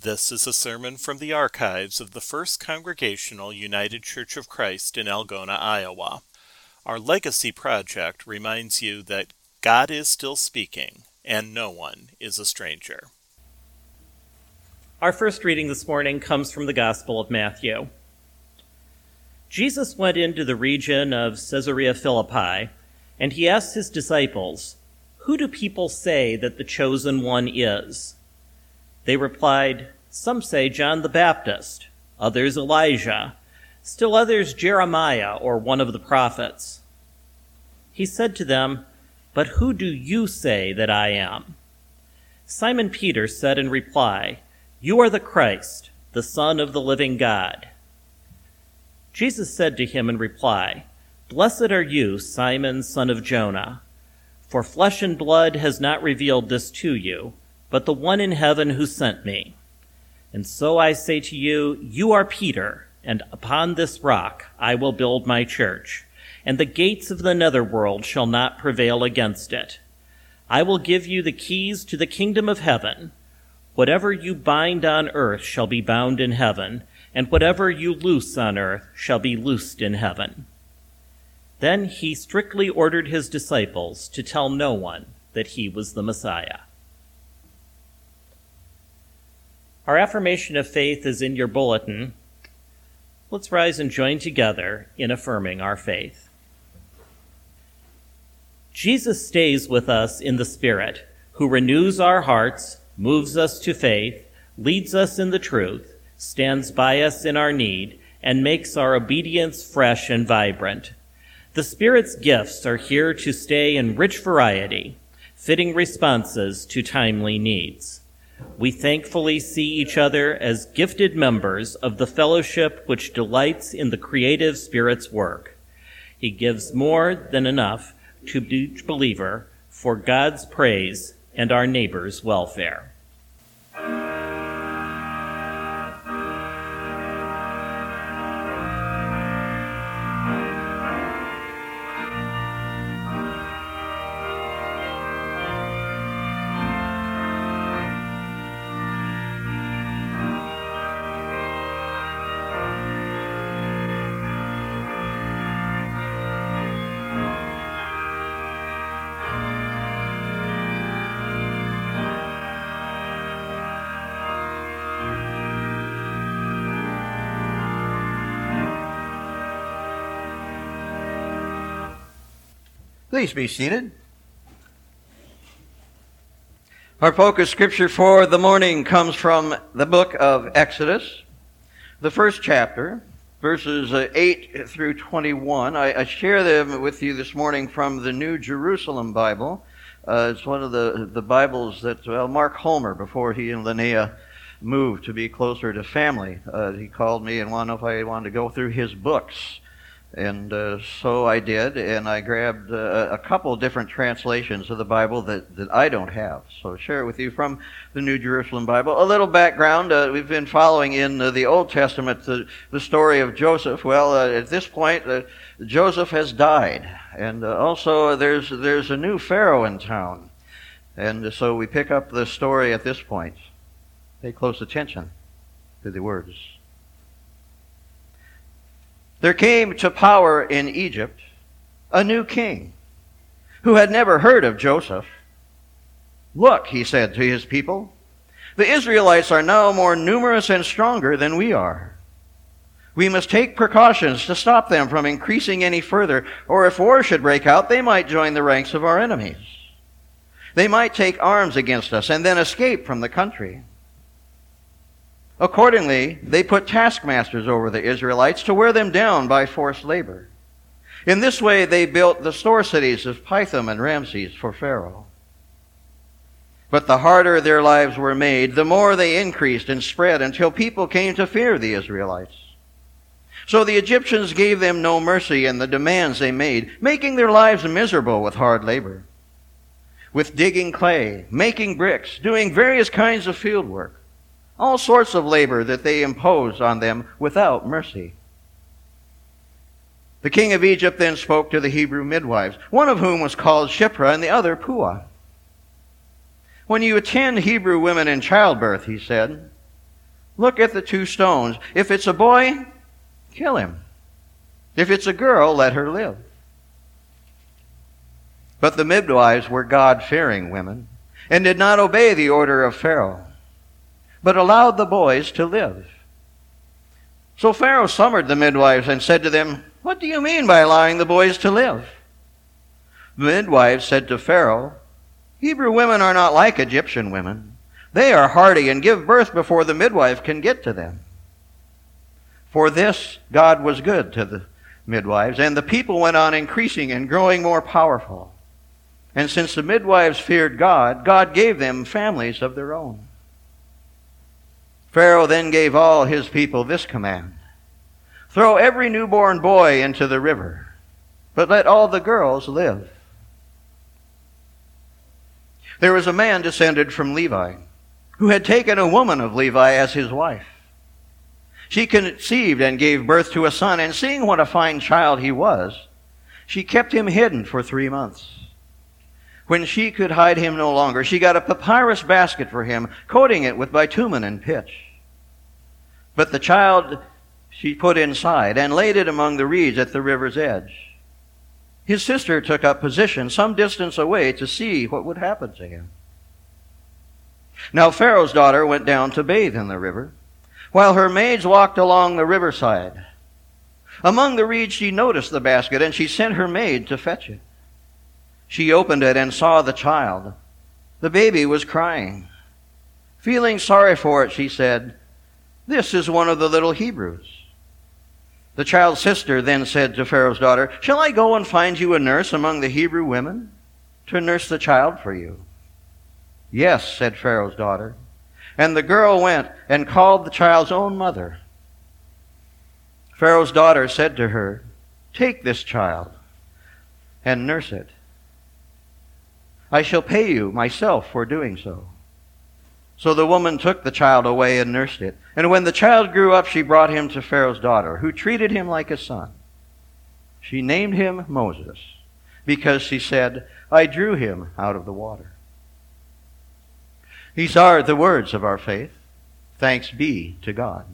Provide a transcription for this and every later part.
This is a sermon from the archives of the First Congregational United Church of Christ in Algona, Iowa. Our Legacy Project reminds you that God is still speaking, and no one is a stranger. Our first reading this morning comes from the Gospel of Matthew. Jesus went into the region of Caesarea Philippi, and he asked his disciples, "Who do people say that the chosen one is?" They replied, "Some say John the Baptist, others Elijah, still others Jeremiah or one of the prophets." He said to them, "But who do you say that I am?" Simon Peter said in reply, "You are the Christ, the Son of the living God." Jesus said to him in reply, "Blessed are you, Simon, son of Jonah, for flesh and blood has not revealed this to you, but the one in heaven who sent me. And so I say to you, you are Peter, and upon this rock I will build my church, and the gates of the netherworld shall not prevail against it. I will give you the keys to the kingdom of heaven. Whatever you bind on earth shall be bound in heaven, and whatever you loose on earth shall be loosed in heaven." Then he strictly ordered his disciples to tell no one that he was the Messiah. Our affirmation of faith is in your bulletin. Let's rise and join together in affirming our faith. Jesus stays with us in the Spirit, who renews our hearts, moves us to faith, leads us in the truth, stands by us in our need, and makes our obedience fresh and vibrant. The Spirit's gifts are here to stay in rich variety, fitting responses to timely needs. We thankfully see each other as gifted members of the fellowship which delights in the creative Spirit's work. He gives more than enough to each believer for God's praise and our neighbor's welfare. Please be seated. Our focus scripture for the morning comes from the book of Exodus, the first chapter, verses 8 through 21. I share them with you this morning from the New Jerusalem Bible. It's one of the Bibles that, Mark Homer, before he and Linnea moved to be closer to family, he called me and wanted to know if I wanted to go through his books. And so I did, and I grabbed a couple different translations of the Bible that I don't have. So I'll share it with you from the New Jerusalem Bible. A little background, we've been following in the Old Testament the story of Joseph. Well, at this point, Joseph has died, and also there's a new Pharaoh in town. And so we pick up the story at this point. Pay close attention to the words. There came to power in Egypt a new king who had never heard of Joseph. "Look," he said to his people, "the Israelites are now more numerous and stronger than we are. We must take precautions to stop them from increasing any further, or if war should break out, they might join the ranks of our enemies. They might take arms against us and then escape from the country." Accordingly, they put taskmasters over the Israelites to wear them down by forced labor. In this way, they built the store cities of Pithom and Ramses for Pharaoh. But the harder their lives were made, the more they increased and spread until people came to fear the Israelites. So the Egyptians gave them no mercy in the demands they made, making their lives miserable with hard labor, with digging clay, making bricks, doing various kinds of field work. All sorts of labor that they imposed on them without mercy. The king of Egypt then spoke to the Hebrew midwives, one of whom was called Shiphrah and the other Puah. "When you attend Hebrew women in childbirth," he said, Look at the two stones. If it's a boy, kill him. If it's a girl, let her live." But the midwives were God-fearing women and did not obey the order of Pharaoh, but allowed the boys to live. So Pharaoh summoned the midwives and said to them, "What do you mean by allowing the boys to live?" The midwives said to Pharaoh, "Hebrew women are not like Egyptian women. They are hardy and give birth before the midwife can get to them." For this God was good to the midwives, and the people went on increasing and growing more powerful. And since the midwives feared God, God gave them families of their own. Pharaoh then gave all his people this command: "Throw every newborn boy into the river, but let all the girls live." There was a man descended from Levi who had taken a woman of Levi as his wife. She conceived and gave birth to a son, and seeing what a fine child he was, she kept him hidden for 3 months. When she could hide him no longer, she got a papyrus basket for him, coating it with bitumen and pitch. But the child she put inside and laid it among the reeds at the river's edge. His sister took up position some distance away to see what would happen to him. Now Pharaoh's daughter went down to bathe in the river, while her maids walked along the riverside. Among the reeds she noticed the basket, and she sent her maid to fetch it. She opened it and saw the child. The baby was crying. Feeling sorry for it, she said, "This is one of the little Hebrews." The child's sister then said to Pharaoh's daughter, "Shall I go and find you a nurse among the Hebrew women to nurse the child for you?" "Yes," said Pharaoh's daughter. And the girl went and called the child's own mother. Pharaoh's daughter said to her, "Take this child and nurse it. I shall pay you myself for doing so." So the woman took the child away and nursed it. And when the child grew up, she brought him to Pharaoh's daughter, who treated him like a son. She named him Moses, because she said, "I drew him out of the water." These are the words of our faith. Thanks be to God.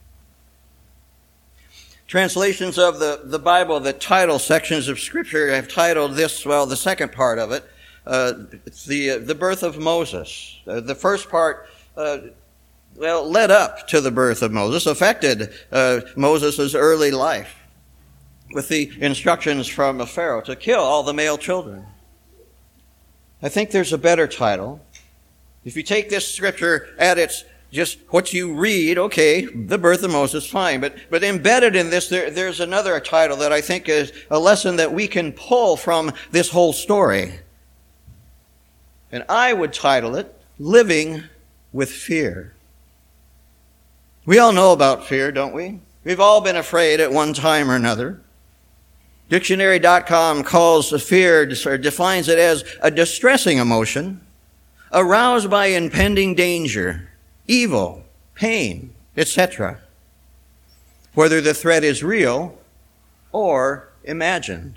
Translations of the Bible, the title sections of Scripture have titled this, the second part of it, the birth of Moses. The first part, led up to the birth of Moses, affected Moses' early life with the instructions from Pharaoh to kill all the male children. I think there's a better title. If you take this Scripture at its just what you read, okay, the birth of Moses, fine. But embedded in this, there's another title that I think is a lesson that we can pull from this whole story. And I would title it, Living with Fear. We all know about fear, don't we? We've all been afraid at one time or another. Dictionary.com calls fear, or defines it as a distressing emotion aroused by impending danger, evil, pain, etc., whether the threat is real or imagined.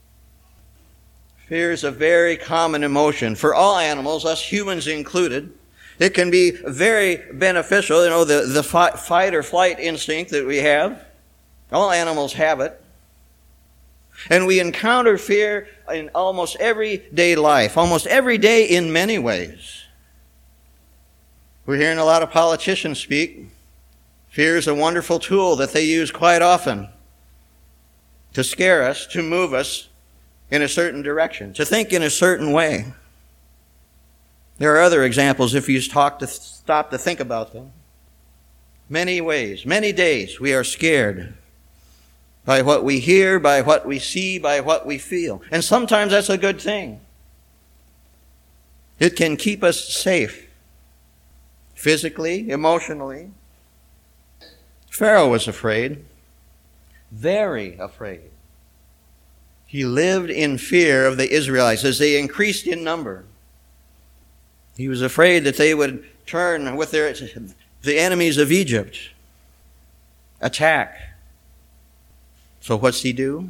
Fear is a very common emotion for all animals, us humans included. It can be very beneficial, the fight or flight instinct that we have. All animals have it. And we encounter fear in almost everyday life, almost every day in many ways. We're hearing a lot of politicians speak. Fear is a wonderful tool that they use quite often to scare us, to move us in a certain direction, to think in a certain way. There are other examples if you stop to think about them. Many ways, many days we are scared by what we hear, by what we see, by what we feel. And sometimes that's a good thing. It can keep us safe, physically, emotionally. Pharaoh was afraid, very afraid. He lived in fear of the Israelites as they increased in number. He was afraid that they would turn with the enemies of Egypt, attack. So what's he do?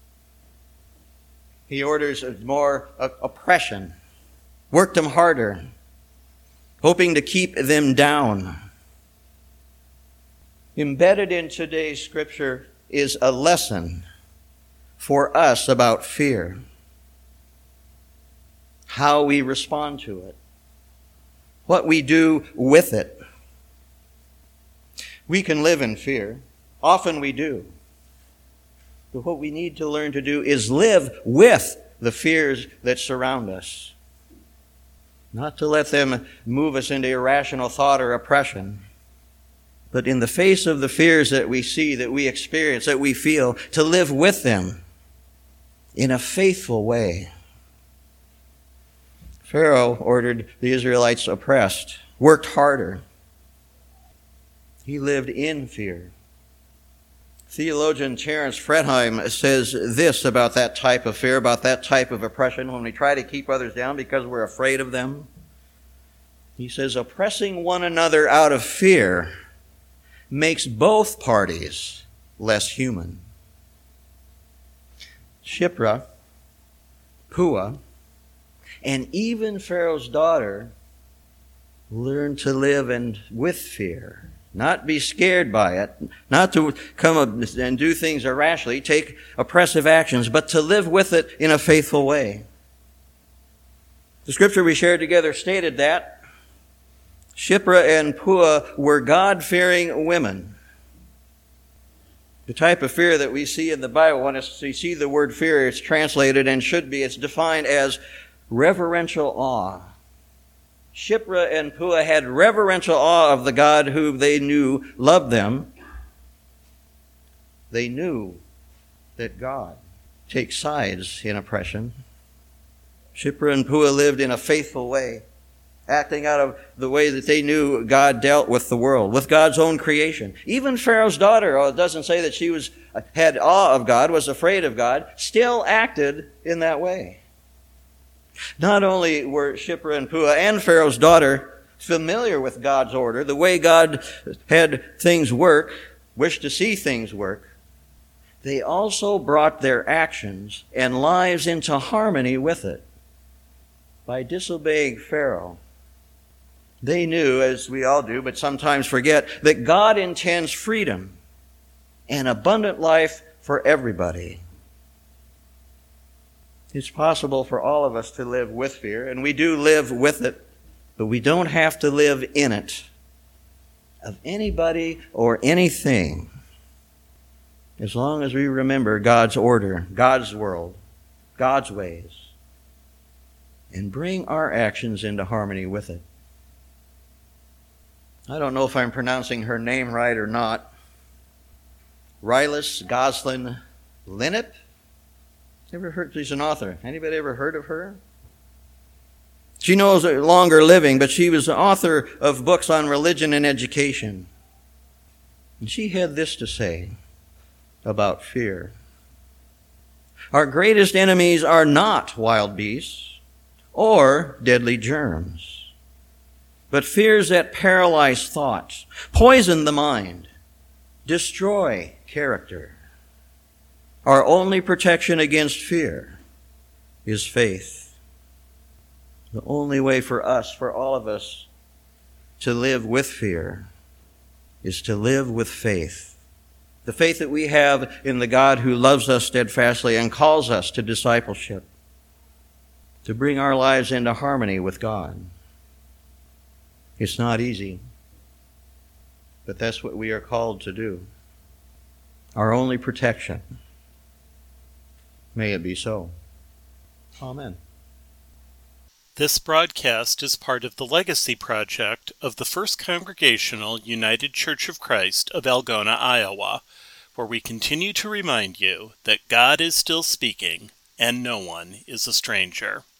He orders more oppression, worked them harder, hoping to keep them down. Embedded in today's scripture is a lesson for us about fear, how we respond to it, what we do with it. We can live in fear. Often we do. But what we need to learn to do is live with the fears that surround us. Not to let them move us into irrational thought or oppression, but in the face of the fears that we see, that we experience, that we feel, to live with them in a faithful way. Pharaoh ordered the Israelites oppressed, worked harder. He lived in fear. Theologian Terence Fretheim says this about that type of fear, about that type of oppression, when we try to keep others down because we're afraid of them. He says, oppressing one another out of fear makes both parties less human. Shiphrah, Puah, and even Pharaoh's daughter learned to live with fear. Not be scared by it, not to come up and do things irrationally, take oppressive actions, but to live with it in a faithful way. The scripture we shared together stated that Shiphrah and Puah were God-fearing women. The type of fear that we see in the Bible, when we see the word fear, it's translated and should be, it's defined as reverential awe. Shiphrah and Puah had reverential awe of the God who they knew loved them. They knew that God takes sides in oppression. Shiphrah and Puah lived in a faithful way, acting out of the way that they knew God dealt with the world, with God's own creation. Even Pharaoh's daughter, it doesn't say that she had awe of God, was afraid of God, still acted in that way. Not only were Shiphrah and Puah and Pharaoh's daughter familiar with God's order, the way God had things work, wished to see things work, they also brought their actions and lives into harmony with it. By disobeying Pharaoh, they knew, as we all do, but sometimes forget, that God intends freedom and abundant life for everybody. It's possible for all of us to live with fear, and we do live with it, but we don't have to live in it of anybody or anything, as long as we remember God's order, God's world, God's ways, and bring our actions into harmony with it. I don't know if I'm pronouncing her name right or not. Rylas Goslin Linnip? Ever heard? She's an author. Anybody ever heard of her? She knows longer living, but she was the author of books on religion and education. And she had this to say about fear. Our greatest enemies are not wild beasts or deadly germs, but fears that paralyze thoughts, poison the mind, destroy character. Our only protection against fear is faith. The only way for us, for all of us, to live with fear is to live with faith. The faith that we have in the God who loves us steadfastly and calls us to discipleship, to bring our lives into harmony with God. It's not easy, but that's what we are called to do. Our only protection. May it be so. Amen. This broadcast is part of the Legacy Project of the First Congregational United Church of Christ of Algona, Iowa, where we continue to remind you that God is still speaking and no one is a stranger.